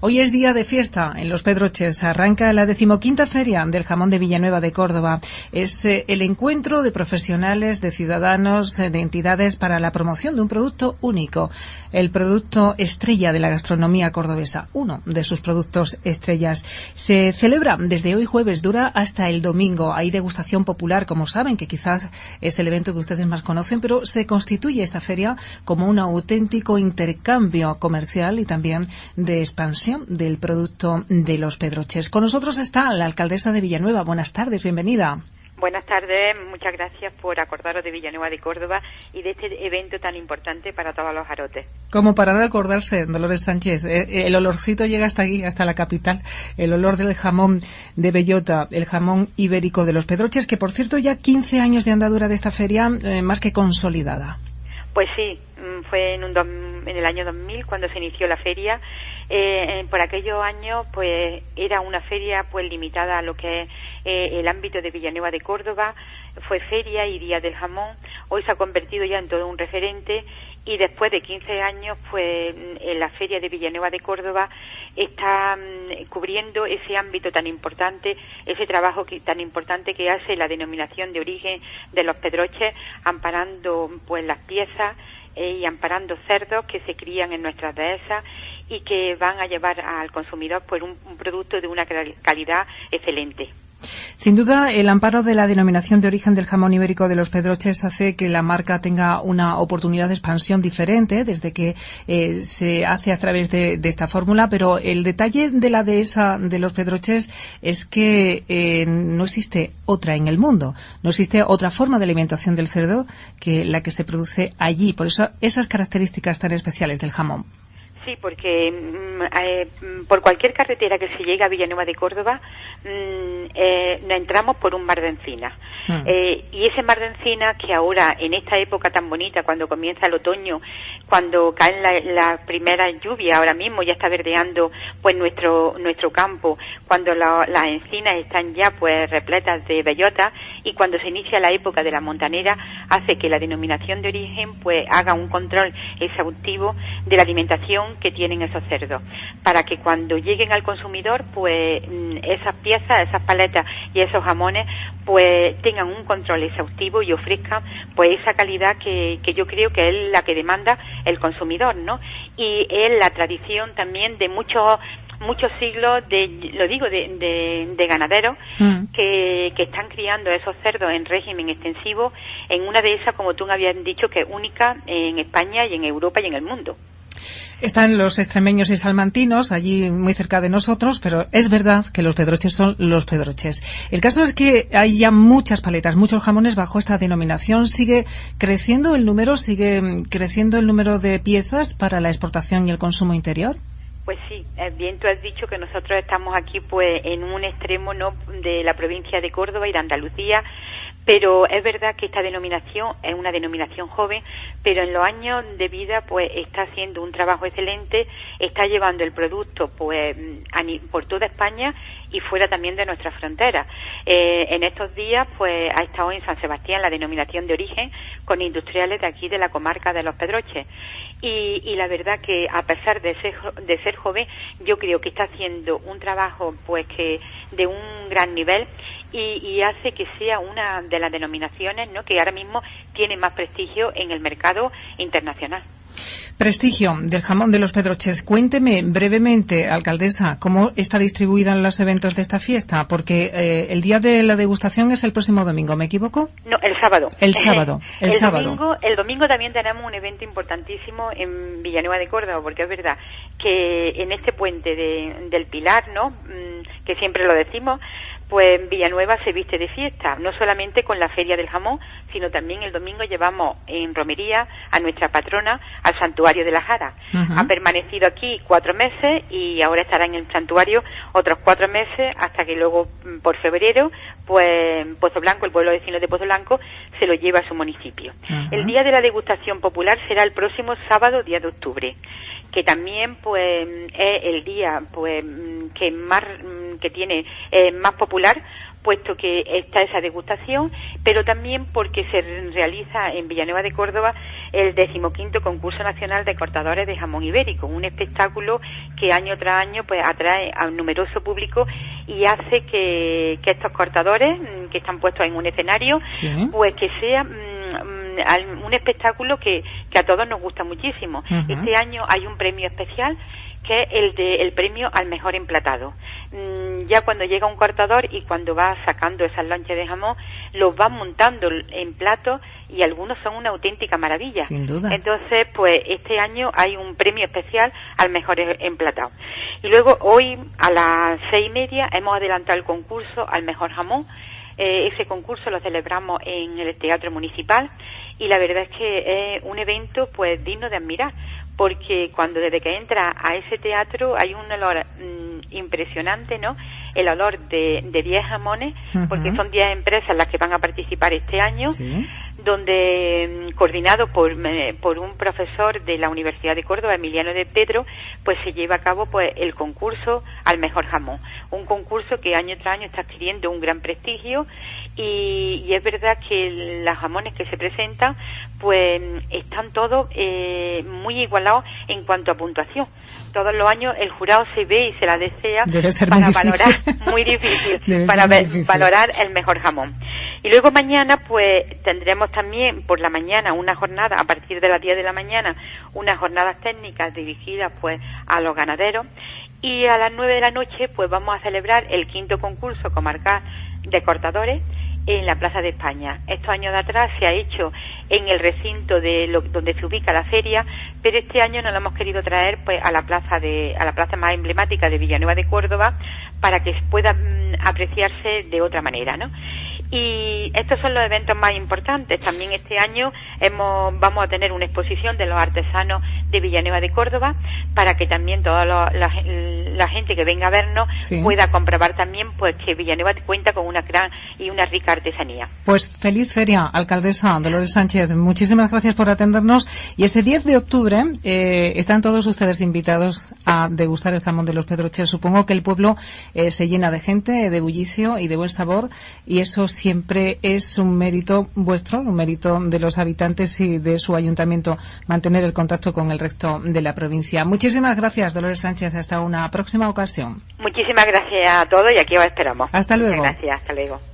Hoy es día de fiesta en Los Pedroches. Arranca la 15ª Feria del Jamón de Villanueva de Córdoba. Es el encuentro de profesionales, de ciudadanos, de entidades para la promoción de un producto único. El producto estrella de la gastronomía cordobesa. Uno de sus productos estrellas. Se celebra desde hoy jueves, dura hasta el domingo. Hay degustación popular, como saben, que quizás es el evento que ustedes más conocen, pero se constituye esta feria como un auténtico intercambio comercial y también de expansión del producto de Los Pedroches. Con nosotros está la alcaldesa de Villanueva. Buenas tardes, bienvenida. Buenas tardes, muchas gracias por acordaros de Villanueva de Córdoba y de este evento tan importante para todos los arotes. Como para no acordarse, Dolores Sánchez, el olorcito llega hasta aquí, hasta la capital, el olor del jamón de bellota, el jamón ibérico de Los Pedroches, que por cierto ya 15 años de andadura de esta feria, más que consolidada. Pues sí, fue en el año 2000 cuando se inició la feria. Por aquellos años pues era una feria pues limitada a lo que es el ámbito de Villanueva de Córdoba. Fue feria y día del jamón. Hoy se ha convertido ya en todo un referente y después de 15 años pues en la feria de Villanueva de Córdoba está cubriendo ese ámbito tan importante, ese trabajo tan importante que hace la denominación de origen de Los Pedroches, amparando pues las piezas y amparando cerdos que se crían en nuestras dehesas y que van a llevar al consumidor pues un producto de una calidad excelente. Sin duda, el amparo de la denominación de origen del jamón ibérico de Los Pedroches hace que la marca tenga una oportunidad de expansión diferente desde que se hace a través de esta fórmula, pero el detalle de la dehesa de Los Pedroches es que no existe otra en el mundo, no existe otra forma de alimentación del cerdo que la que se produce allí, por eso esas características tan especiales del jamón. Sí, porque por cualquier carretera que se llegue a Villanueva de Córdoba nos entramos por un mar de encinas. Y ese mar de encinas que ahora, en esta época tan bonita, cuando comienza el otoño, cuando caen las primeras lluvias, ahora mismo ya está verdeando pues nuestro campo, cuando las encinas están ya pues repletas de bellota y cuando se inicia la época de la montanera, hace que la denominación de origen pues haga un control exhaustivo de la alimentación que tienen esos cerdos, para que cuando lleguen al consumidor pues esas piezas, esas paletas y esos jamones pues tengan un control exhaustivo y ofrezcan pues esa calidad que yo creo que es la que demanda el consumidor, ¿no? Y es la tradición también de muchos siglos de ganaderos que están criando esos cerdos en régimen extensivo en una de esas, como tú me habías dicho, que es única en España y en Europa y en el mundo. Están los extremeños y salmantinos, allí muy cerca de nosotros, pero es verdad que Los Pedroches son Los Pedroches. El caso es que hay ya muchas paletas, muchos jamones bajo esta denominación. ¿Sigue creciendo el número de piezas para la exportación y el consumo interior? Pues sí, bien tú has dicho que nosotros estamos aquí pues en un extremo no de la provincia de Córdoba y de Andalucía, pero es verdad que esta denominación es una denominación joven, pero en los años de vida pues está haciendo un trabajo excelente, está llevando el producto pues por toda España y fuera también de nuestras fronteras. En estos días pues ha estado en San Sebastián la denominación de origen con industriales de aquí de la comarca de Los Pedroches. Y la verdad que a pesar de ser joven, yo creo que está haciendo un trabajo pues que de un gran nivel y hace que sea una de las denominaciones, ¿no?, que ahora mismo tiene más prestigio en el mercado internacional. Prestigio del jamón de Los Pedroches. Cuénteme brevemente, alcaldesa, cómo está distribuida en los eventos de esta fiesta, porque el día de la degustación es el próximo domingo, ¿me equivoco? No, el sábado. El sábado. El domingo también tenemos un evento importantísimo en Villanueva de Córdoba, porque es verdad que en este puente del Pilar, ¿no?, que siempre lo decimos, pues Villanueva se viste de fiesta, no solamente con la Feria del Jamón, sino también el domingo llevamos en romería a nuestra patrona al Santuario de la Jara. Ha permanecido aquí 4 meses y ahora estará en el santuario otros 4 meses hasta que luego por febrero pues Pozo Blanco, el pueblo vecino de Pozo Blanco, se lo lleva a su municipio. El día de la degustación popular será el próximo sábado, 10 de octubre. Que también pues es el día pues que tiene más popular, puesto que está esa degustación, pero también porque se realiza en Villanueva de Córdoba el 15º Concurso Nacional de Cortadores de Jamón Ibérico, un espectáculo que año tras año pues atrae a un numeroso público y hace que estos cortadores que están puestos en un escenario, ¿sí?, pues que sea un espectáculo que a todos nos gusta muchísimo. Este año hay un premio especial que es el premio al mejor emplatado. Ya cuando llega un cortador y cuando va sacando esas lonchas de jamón, los va montando en platos y algunos son una auténtica maravilla. Sin duda. Entonces, pues este año hay un premio especial al mejor emplatado. Y luego hoy a las 6:30 hemos adelantado el concurso al mejor jamón. Ese concurso lo celebramos en el Teatro Municipal y la verdad es que es un evento pues digno de admirar, porque desde que entra a ese teatro hay un olor impresionante, ¿no? El olor de 10 jamones, porque son 10 empresas las que van a participar este año, ¿sí?, donde coordinado por un profesor de la Universidad de Córdoba, Emiliano de Pedro, pues se lleva a cabo pues el concurso al mejor jamón, un concurso que año tras año está adquiriendo un gran prestigio y es verdad que los jamones que se presentan pues están todos muy igualados en cuanto a puntuación. Todos los años el jurado se ve y se la desea para valorar, muy difícil, para valorar el mejor jamón. Y luego mañana pues tendremos también por la mañana una jornada, a partir de las 10 de la mañana, unas jornadas técnicas dirigidas pues a los ganaderos, y a las 9 de la noche pues vamos a celebrar el 5º concurso comarcal de cortadores en la Plaza de España. Estos años de atrás se ha hecho en el recinto donde se ubica la feria, pero este año nos lo hemos querido traer pues a la plaza más emblemática de Villanueva de Córdoba para que pueda apreciarse de otra manera, ¿no? Y estos son los eventos más importantes. También este año vamos a tener una exposición de los artesanos de Villanueva de Córdoba para que también toda la gente que venga a vernos, sí, pueda comprobar también pues que Villanueva cuenta con una gran y una rica artesanía. Pues feliz feria, alcaldesa Dolores Sánchez. Muchísimas gracias por atendernos. Y ese 10 de octubre están todos ustedes invitados a degustar el jamón de los Pedroches. Supongo que el pueblo se llena de gente, de bullicio y de buen sabor, y eso siempre es un mérito vuestro, un mérito de los habitantes y de su ayuntamiento, mantener el contacto con el resto de la provincia. Muchísimas gracias, Dolores Sánchez. Hasta una próxima ocasión. Muchísimas gracias a todos y aquí os esperamos. Hasta luego. Muchas gracias, hasta luego.